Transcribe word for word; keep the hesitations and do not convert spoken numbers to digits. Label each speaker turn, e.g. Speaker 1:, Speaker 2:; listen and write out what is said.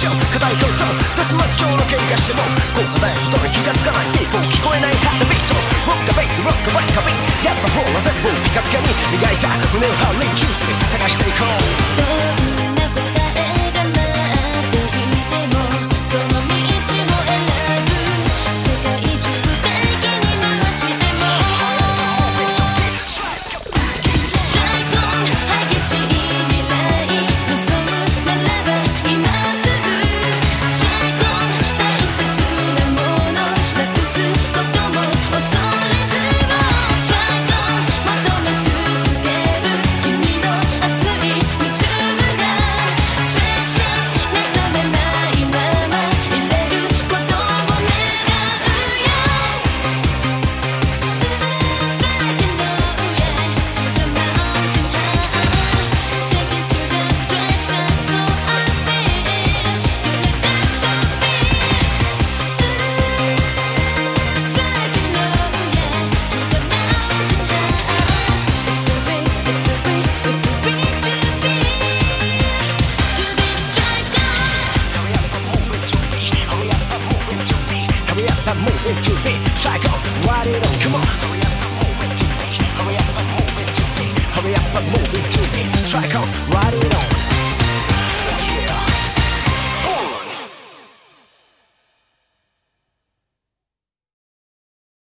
Speaker 1: しよう課題ととデスマス上の喧嘩してもこうないことに気がつかない一歩聞こえないハートビートロッカベイトロッカバイカビやっぱほら全部ピカピカに磨いた胸を張りジュースに探していこう